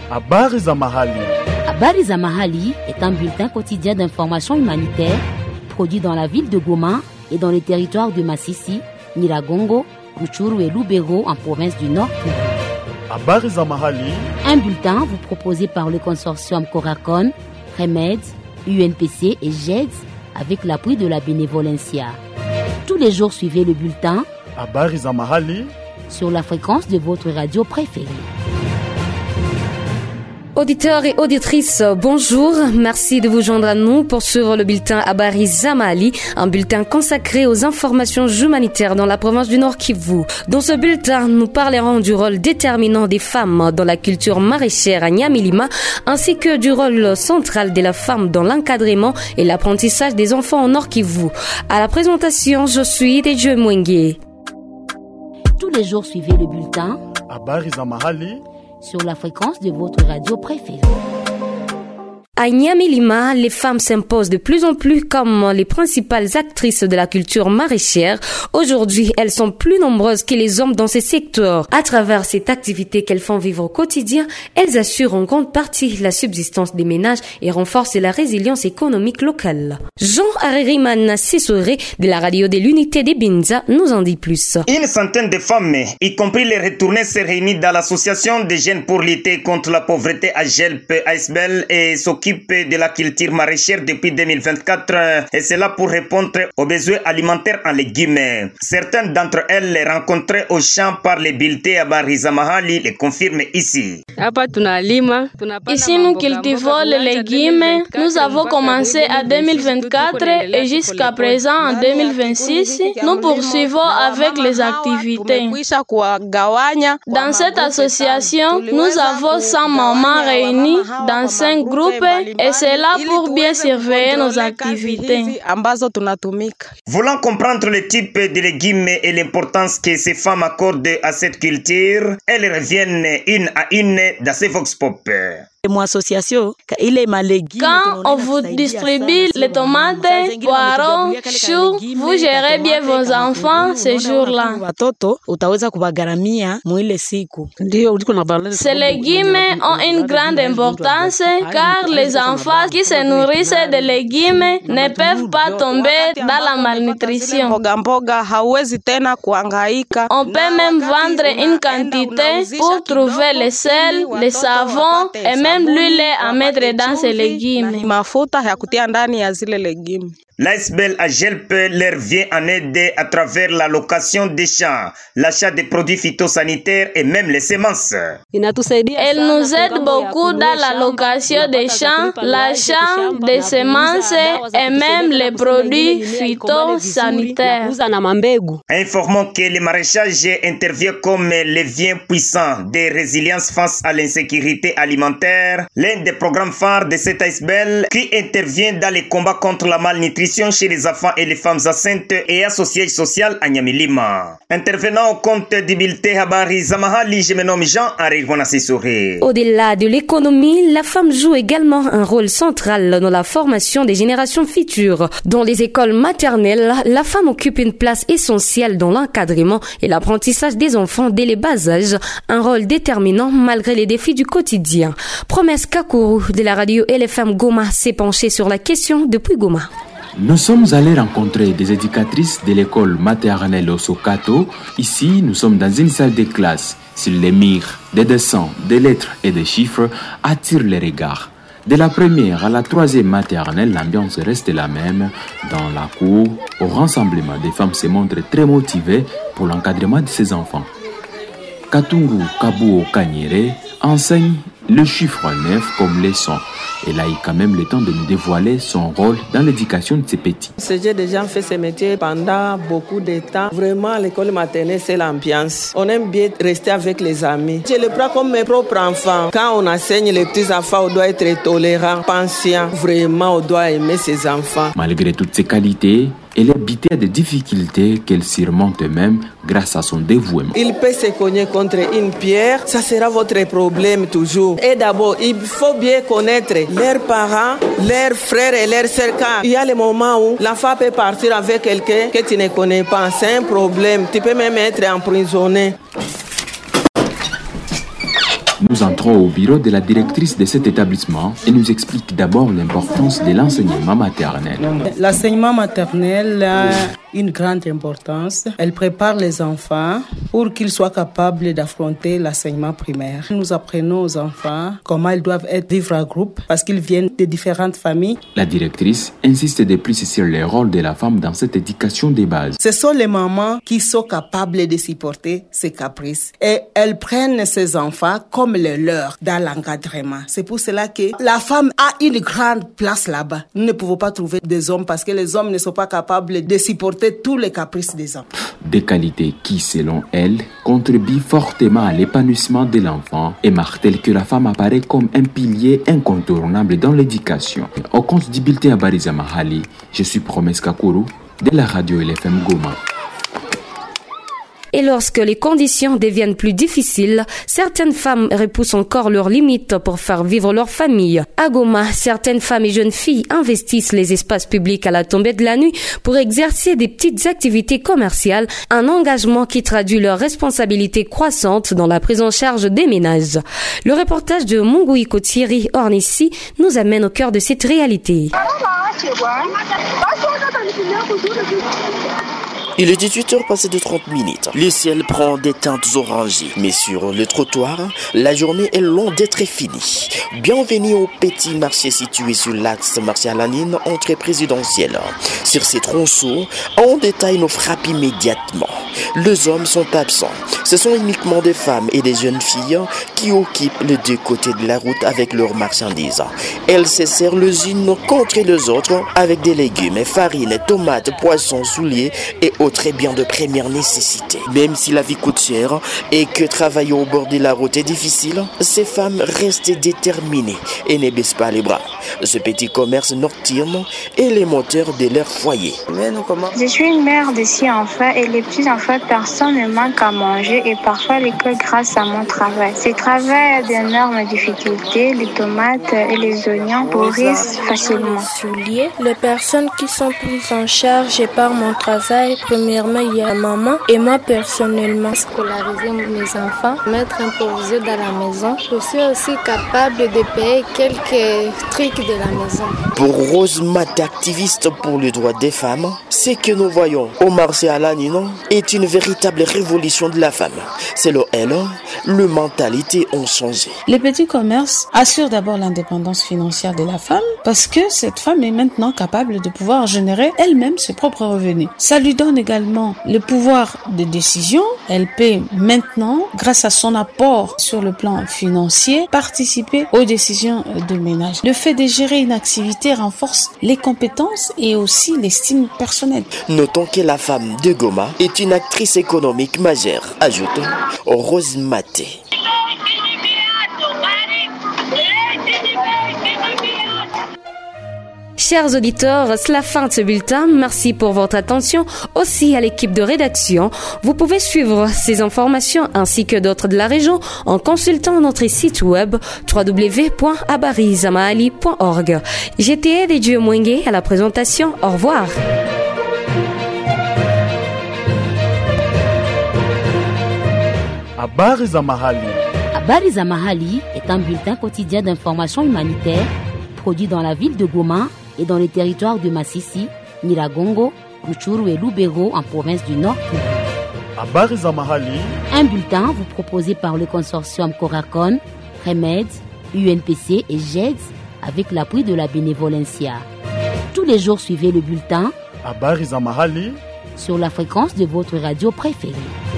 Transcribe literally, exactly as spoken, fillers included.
Habari za mahali. Habari za mahali est un bulletin quotidien d'information humanitaire produit dans la ville de Goma et dans les territoires de Masisi, Nyiragongo, Rutshuru et Lubero en province du Nord. Habari za mahali. Un bulletin vous proposé par le consortium Coracon, Remède, U N P C et G E D S avec l'appui de la bénévolencia. Tous les jours, suivez le bulletin Habari za mahali sur la fréquence de votre radio préférée. Auditeurs et auditrices, bonjour. Merci de vous joindre à nous pour suivre le bulletin Habari za mahali, un bulletin consacré aux informations humanitaires dans la province du Nord Kivu. Dans ce bulletin, nous parlerons du rôle déterminant des femmes dans la culture maraîchère à Nyamilima, ainsi que du rôle central de la femme dans l'encadrement et l'apprentissage des enfants au Nord Kivu. À la présentation, je suis Deje Mwenge. Tous les jours, suivez le bulletin Habari za mahali sur la fréquence de votre radio préférée. À Nyamilima, les femmes s'imposent de plus en plus comme les principales actrices de la culture maraîchère. Aujourd'hui, elles sont plus nombreuses que les hommes dans ces secteurs. À travers cette activité qu'elles font vivre au quotidien, elles assurent en grande partie la subsistance des ménages et renforcent la résilience économique locale. Jean Areriman Sissoré de la radio de l'unité des Binza nous en dit plus. Une centaine de femmes, y compris les retournées, se réunissent dans l'association des jeunes pour lutter contre la pauvreté à Gelp, à Isbel et s'occupent de la culture maraîchère depuis deux mille vingt-quatre et cela pour répondre aux besoins alimentaires en légumes. Certaines d'entre elles les rencontrées au champ par les bulletins Habari za mahali les confirment ici. Ici nous cultivons les légumes. Nous avons commencé en deux mille vingt-quatre et jusqu'à présent en deux mille vingt-six, nous poursuivons avec les activités. Dans cette association, nous avons cent mamans réunies dans cinq groupes et c'est là pour bien surveiller nos activités. Voulant comprendre le type de légumes et l'importance que ces femmes accordent à cette culture, elles reviennent une à une dans ces vox pop. Quand on vous distribue les tomates, poireaux, choux, vous gérez bien vos enfants ces jours-là. Ces légumes ont une grande importance car les enfants qui se nourrissent de légumes ne peuvent pas tomber dans la malnutrition. On peut même vendre une quantité pour trouver le sel, le savon et même même l'huile à mettre dans ces légumes. L'Aisbel à Gelp leur vient en aide à travers la location des champs, l'achat des produits phytosanitaires et même les semences. Elle nous aide beaucoup dans la location des champs, l'achat des semences et même les produits phytosanitaires. Informons que le maraîchage intervient comme levier puissant de résilience face à l'insécurité alimentaire, l'un des programmes phares de cet Aisbel qui intervient dans les combats contre la malnutrition chez les enfants et les femmes enceintes et associées sociales à Nyamilima. Intervenant au compte du bulletin Habari za mahali, je me nomme Jean Areriman Sissoré. Au-delà de l'économie, la femme joue également un rôle central dans la formation des générations futures. Dans les écoles maternelles, la femme occupe une place essentielle dans l'encadrement et l'apprentissage des enfants dès les bas âges, un rôle déterminant malgré les défis du quotidien. Promesse Kakuru de la radio L F M Goma s'est penchée sur la question depuis Goma. Nous sommes allés rencontrer des éducatrices de l'école maternelle au Sokato. Ici, nous sommes dans une salle de classe. Sur les murs, des dessins, des lettres et des chiffres attirent les regards. De la première à la troisième maternelle, l'ambiance reste la même. Dans la cour, au rassemblement, des femmes se montrent très motivées pour l'encadrement de ces enfants. Katungu Kabuo Kanyere enseigne le chiffre neuf comme leçon. Elle a eu quand même le temps de nous dévoiler son rôle dans l'éducation de ces petits. J'ai déjà fait ce métier pendant beaucoup de temps. Vraiment, l'école maternelle, c'est l'ambiance. On aime bien rester avec les amis. Je le prends comme mes propres enfants. Quand on enseigne les petits enfants, on doit être tolérant, patient. Vraiment, on doit aimer ses enfants. Malgré toutes ces qualités, elle est butée à des difficultés qu'elle surmonte même grâce à son dévouement. Il peut se cogner contre une pierre, ça sera votre problème toujours. Et d'abord, il faut bien connaître leurs parents, leurs frères et leurs sœurs. Car il y a le moment où l'enfant peut partir avec quelqu'un que tu ne connais pas. C'est un problème. Tu peux même être emprisonné. Nous entrons au bureau de la directrice de cet établissement et nous explique d'abord l'importance de l'enseignement maternel. L'enseignement maternel a une grande importance. Elle prépare les enfants pour qu'ils soient capables d'affronter l'enseignement primaire. Nous apprenons aux enfants comment ils doivent être vivre en groupe parce qu'ils viennent de différentes familles. La directrice insiste de plus sur le rôle de la femme dans cette éducation de base. Ce sont les mamans qui sont capables de supporter ces caprices et elles prennent ces enfants comme les leurs dans l'encadrement. C'est pour cela que la femme a une grande place là-bas. Nous ne pouvons pas trouver des hommes parce que les hommes ne sont pas capables de supporter tous les caprices des hommes. Des qualités qui, selon elle, contribuent fortement à l'épanouissement de l'enfant et martèlent que la femme apparaît comme un pilier incontournable dans l'éducation. Au compte du bulletin Habari za Mahali, je suis Promesse Kakuru de la radio L F M Goma. Et lorsque les conditions deviennent plus difficiles, certaines femmes repoussent encore leurs limites pour faire vivre leur famille. À Goma, certaines femmes et jeunes filles investissent les espaces publics à la tombée de la nuit pour exercer des petites activités commerciales, un engagement qui traduit leur responsabilité croissante dans la prise en charge des ménages. Le reportage de Munguiko Thierry Ornissi nous amène au cœur de cette réalité. Il est dix-huit heures passées de trente minutes. Le ciel prend des teintes orangées. Mais sur le trottoir, la journée est loin d'être finie. Bienvenue au petit marché situé sur l'axe Martialanine, entrée présidentielle. Sur ces tronçons, en détail nous frappe immédiatement. Les hommes sont absents. Ce sont uniquement des femmes et des jeunes filles qui occupent les deux côtés de la route avec leurs marchandises. Elles se serrent les unes contre les autres avec des légumes, farine, tomates, poissons, souliers et autres biens de première nécessité. Même si la vie coûte cher et que travailler au bord de la route est difficile, ces femmes restent déterminées et ne baissent pas les bras. Ce petit commerce nocturne est le moteur de leur foyer. Je suis une mère de six enfants et les petits enfants, personne ne manque à manger et parfois l'école grâce à mon travail. Ce travail a d'énormes difficultés. Les tomates et les oignons pourrissent facilement. Les personnes qui sont prises en charge par mon travail, premièrement, il y a maman et moi personnellement. Scolariser mes enfants, mettre un proviseur dans la maison. Je suis aussi capable de payer quelques trucs de la maison. Pour Rose Mat, activiste pour les droits des femmes, ce que nous voyons au marché à l'Anino est une véritable révolution de la femme. Selon elle, les mentalités ont changé. Les petits commerces assurent d'abord l'indépendance financière de la femme parce que cette femme est maintenant capable de pouvoir générer elle-même ses propres revenus. Ça lui donne également le pouvoir de décision. Elle peut maintenant, grâce à son apport sur le plan financier, participer aux décisions de ménage. Le fait de gérer une activité renforce les compétences et aussi l'estime personnelle. Notons que la femme de Goma est une actrice économique majeure, ajoute Rose Maté. Chers auditeurs, c'est la fin de ce bulletin. Merci pour votre attention. Aussi à l'équipe de rédaction. Vous pouvez suivre ces informations ainsi que d'autres de la région en consultant notre site web w w w point habari za mahali point org. J'étais de Dieu Mwenge à la présentation. Au revoir. Habari za Mahali. Habari za Mahali est un bulletin quotidien d'information humanitaire produit dans la ville de Goma et dans les territoires de Masisi, Nyiragongo, Rutshuru et Lubero en province du Nord. Habari za Mahali. Un bulletin vous proposé par le consortium Coracon, Remed, U N P C et G E D S avec l'appui de la Bénévolencia. Tous les jours, suivez le bulletin Habari za Mahali sur la fréquence de votre radio préférée.